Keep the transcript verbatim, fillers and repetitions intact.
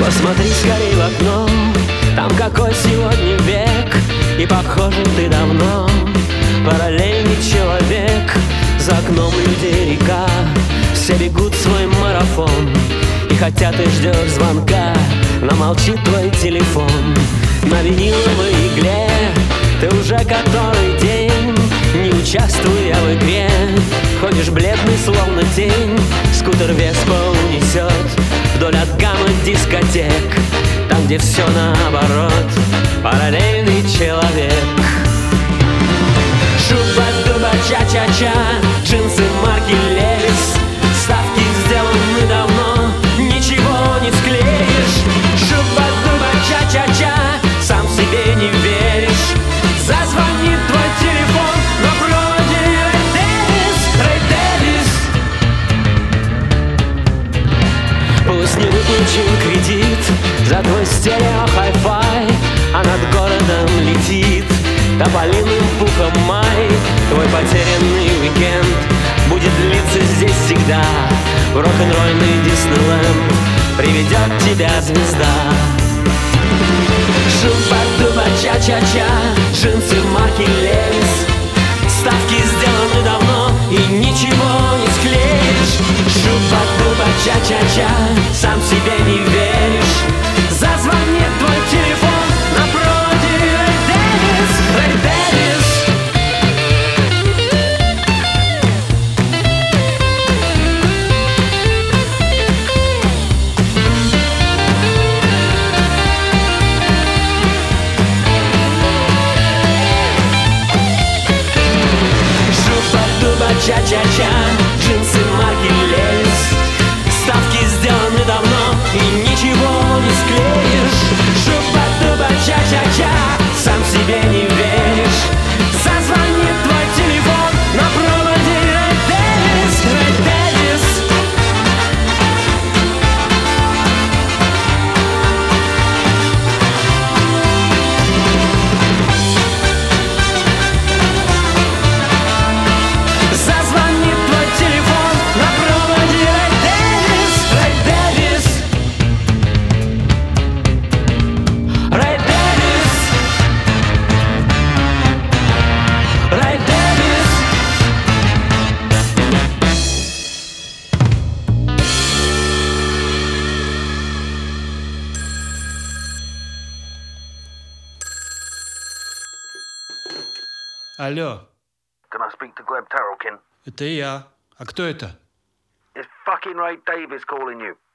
Посмотри скорей в окно, там какой сегодня век, и похоже ты давно параллельный человек. За окном людей река, все бегут свой марафон, и хотя ты ждешь звонка, но молчит твой телефон. На виниловой игле ты уже который день, не участвуя в игре, ходишь бледный, словно тень. Скутер Веспа унесет вдоль от гаммы дискотек, там, где все наоборот, параллельный человек. Шуба-дуба, ча-ча-ча, джинсы марки Левис, ставки сделаны давно, ничего не склеишь. Шуба-дуба, ча-ча-ча, сам себе не веришь. Зазвонит твой телефон, на проводе Рэй Дэвис, Рэй Дэвис. Пусть не выплачен кредит за твой стерео хай-фай, а над городом летит тополиным пухом май. Твой потерянный уикенд будет длиться здесь всегда. В рок-н-ролльный Диснейленд приведет тебя звезда. Шуба-дуба, ча-ча-ча, джинсы марки Левис, ставки сделаны давно, и ничего не склеишь. Шуба-дуба, ча-ча-ча, сам себе не веришь. Зазвонит твой телефон, на проводе Рэй Дэвис, Рэй Дэвис. Шуба-дуба, ча-ча-ча, джинсы марки Левис, ставки сделаны давно, и ничего не склеишь. Шуба-дуба, ча-ча-ча, сам себе не веришь. Зазвонит твой телефон, на проводе Рэй Дэвис, Рэй Дэвис. Зазвонит твой телефон, на проводе Рэй Дэвис, Рэй Дэвис. Рэй Дэвис. Рэй Дэвис. Алло, Can I speak to Gleb Tarelkin? это я. А кто это? It's fucking Ray Davis calling you.